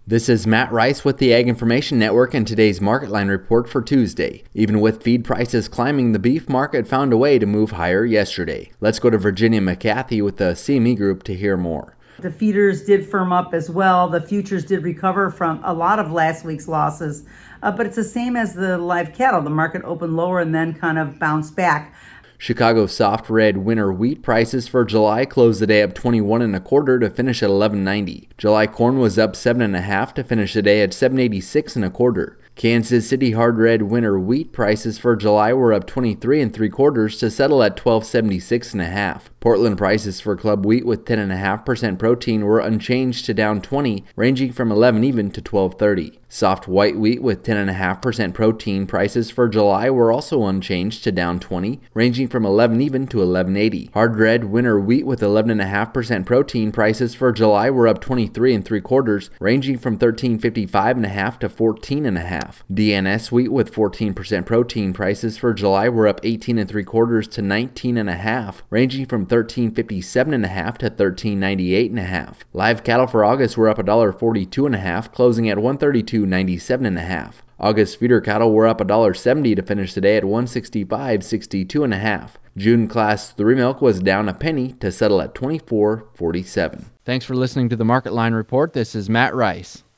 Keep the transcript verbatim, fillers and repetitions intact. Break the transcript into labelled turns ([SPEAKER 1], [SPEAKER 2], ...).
[SPEAKER 1] This is Matt Rice with the Ag Information Network and today's Market Line report for Tuesday. Even with feed prices climbing, the beef market found a way to move higher yesterday. Let's go to Virginia McCarthy with the C M E Group to hear more.
[SPEAKER 2] The feeders did firm up as well. The futures did recover from a lot of last week's losses, uh, but it's the same as the live cattle. The market opened lower and then kind of bounced back.
[SPEAKER 1] Chicago soft red winter wheat prices for July closed the day up twenty-one and a quarter to finish at eleven ninety. July corn was up seven and a half to finish the day at seven eighty-six and a quarter. Kansas City hard red winter wheat prices for July were up twenty-three and three quarters to settle at twelve seventy-six and a half. Portland prices for club wheat with ten and a half percent protein were unchanged to down twenty, ranging from eleven even to twelve thirty. Soft white wheat with ten and a half percent protein prices for July were also unchanged to down twenty, ranging from eleven even to eleven eighty. Hard red winter wheat with eleven and a half percent protein prices for July were up twenty-three and three quarters, ranging from thirteen fifty-five and a half to fourteen and a half. D N S wheat with fourteen percent protein prices for July were up eighteen and three quarters to nineteen and a half, ranging from thirteen fifty-seven and a half to thirteen ninety-eight and a half. Live cattle for August were up one dollar forty-two and a half, closing at one thirty-two ninety-seven and a half. August feeder cattle were up one dollar seventy to finish the day at one sixty-five sixty-two and a half. June class three milk was down a penny to settle at twenty-four forty-seven. Thanks for listening to the Market Line report. This is Matt Rice.